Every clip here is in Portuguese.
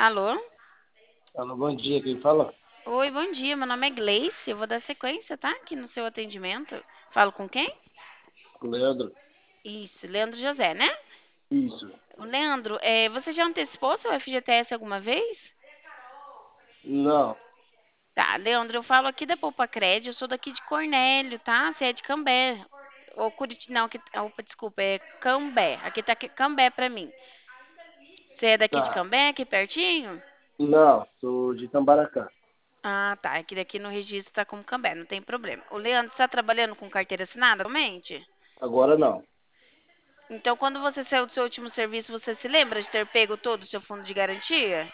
Alô? Alô, bom dia, quem fala? Oi, bom dia. Meu nome é Gleice. Eu vou dar sequência, tá? Aqui no seu atendimento. Falo com quem? Leandro. Isso, Leandro José, né? Isso. O Leandro, você já antecipou seu FGTS alguma vez? Não, Tá, Leandro, eu falo aqui da Poupa Cred. Eu sou daqui de Cornélio, tá? Você é de Cambé. Ou Curitiba. Não, aqui, opa, desculpa, é Cambé. Aqui tá Cambé pra mim. Você é daqui de tá. Cambé, aqui pertinho? Não, sou de Tambaracá. Ah, tá. É que daqui no registro tá como Cambé, não tem problema. O Leandro está trabalhando com carteira assinada atualmente? Agora não. Então, quando você saiu do seu último serviço, você se lembra de ter pego todo o seu fundo de garantia?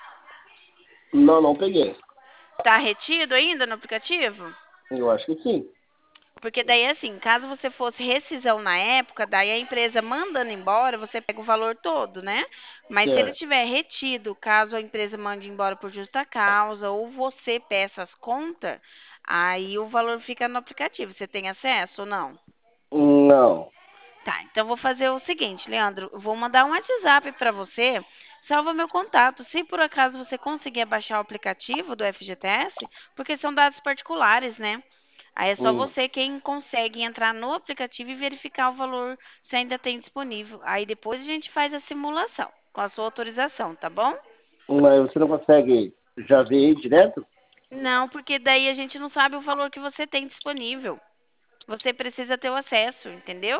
Não, não peguei. Tá retido ainda no aplicativo? Eu acho que sim. Porque daí, assim, caso você fosse rescisão na época, daí a empresa mandando embora, você pega o valor todo, né? Mas se ele Certo. tiver retido, caso a empresa mande embora por justa causa, ou você peça as contas, aí o valor fica no aplicativo. Você tem acesso ou não? Não. Tá, então vou fazer o seguinte, Leandro, eu vou mandar um WhatsApp para você, salva meu contato. Se por acaso você conseguir baixar o aplicativo do FGTS, porque são dados particulares, né? Aí é só Hum. você quem consegue entrar no aplicativo e verificar o valor se ainda tem disponível. Aí depois a gente faz a simulação com a sua autorização, tá bom? Mas você não consegue já ver aí direto? Não, porque daí a gente não sabe o valor que você tem disponível. Você precisa ter o acesso, entendeu?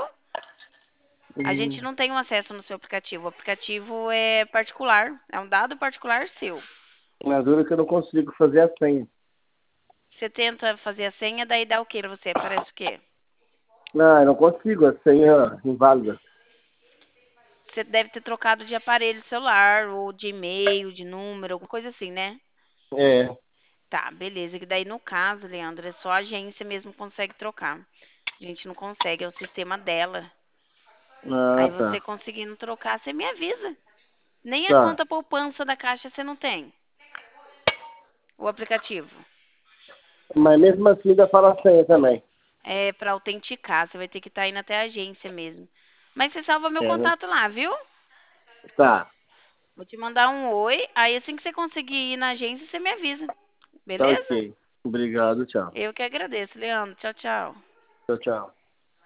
A gente Hum. não tem um acesso no seu aplicativo. O aplicativo é particular, é um dado particular seu. Na dura que eu não consigo fazer a senha. Você tenta fazer a senha, daí dá o quê pra você? Aparece o quê? Ah, eu não consigo, a senha inválida. Você deve ter trocado de aparelho celular, ou de e-mail, de número, alguma coisa assim, né? É. Tá, beleza. Que daí no caso, Leandro, é só a agência mesmo que consegue trocar. A gente não consegue, é o sistema dela. Ah, Aí você tá. conseguindo trocar, você me avisa. Nem a Tá. conta poupança da Caixa você não tem, o aplicativo. Mas mesmo assim ainda fala a senha também. É para autenticar, você vai ter que estar indo até a agência mesmo. Mas você salva meu É, né? contato lá, viu? Tá. Vou te mandar um oi, aí assim que você conseguir ir na agência, você me avisa. Tá Beleza? ok. Obrigado, tchau. Eu que agradeço, Leandro. Tchau, tchau. Tchau, tchau.